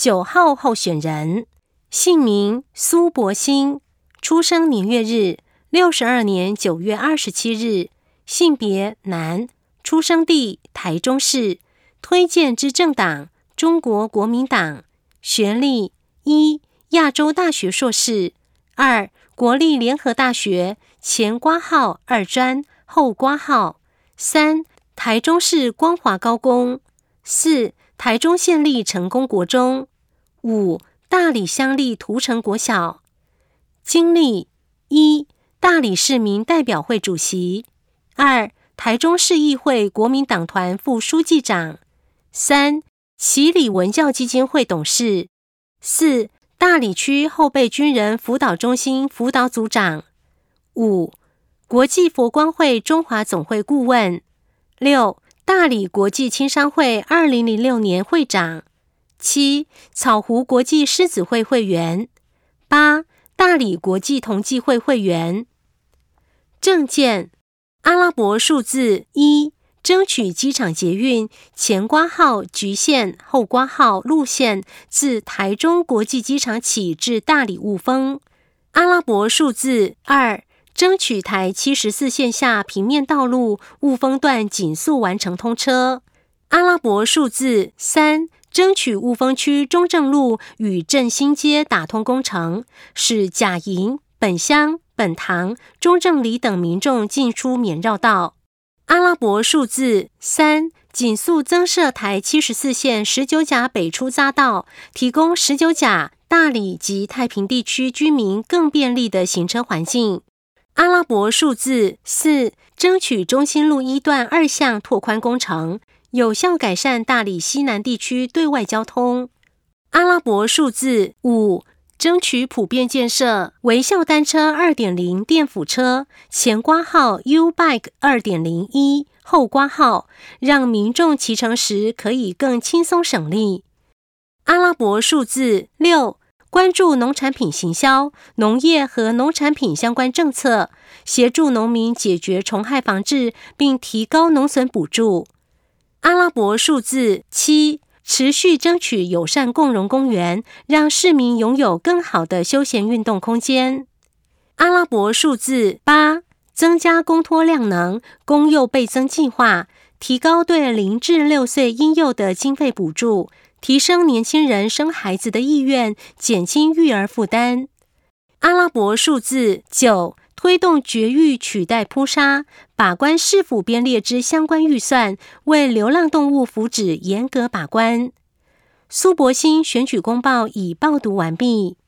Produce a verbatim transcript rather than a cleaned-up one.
九号候选人，姓名苏博兴，出生年月日六十二年九月二十七日，性别男，出生地台中市，推荐之政党中国国民党，学历一亚洲大学硕士，二国立联合大学前括号二专后括号，三台中市光华高工，四台中县立成功国中，五大里乡立涂城国小。经历一大里市民代表会主席，二台中市议会国民党团副书记长，三启礼文教基金会董事，四大里区后备军人辅导中心辅导组长，五国际佛光会中华总会顾问，六大里国际青商会二零零六年会长，七草湖国际狮子会会员，八大里国际同济会会员。政见阿拉伯数字一，争取机场捷运前括号局限后括号路线自台中国际机场起至大里雾峰。阿拉伯数字二，争取台七十四线下平面道路雾峰段紧速完成通车。阿拉伯数字三，争取雾峰区中正路与振兴街打通工程，使甲营、本乡、本塘、中正里等民众进出免绕道。阿拉伯数字三，紧速增设台七十四线十九甲北出匝道，提供十九甲、大里及太平地区居民更便利的行车环境。阿拉伯数字四，争取中心路一段二项拓宽工程，有效改善大里西南地区对外交通。阿拉伯数字五，争取普遍建设微笑单车 二点零 电辅车，前括号 U-Bike 二点零一 后括号，让民众骑乘时可以更轻松省力。阿拉伯数字六，关注农产品行销、农业和农产品相关政策，协助农民解决虫害防治，并提高农损补助。阿拉伯数字七，持续争取友善共融公园，让市民拥有更好的休闲运动空间。阿拉伯数字八，增加公托量能，公幼倍增计划，提高对零至六岁婴幼的经费补助，提升年轻人生孩子的意愿，减轻育儿负担。阿拉伯数字九，推动绝育取代扑杀，把关市府编列之相关预算，为流浪动物福祉严格把关。苏博兴选举公报已报读完毕。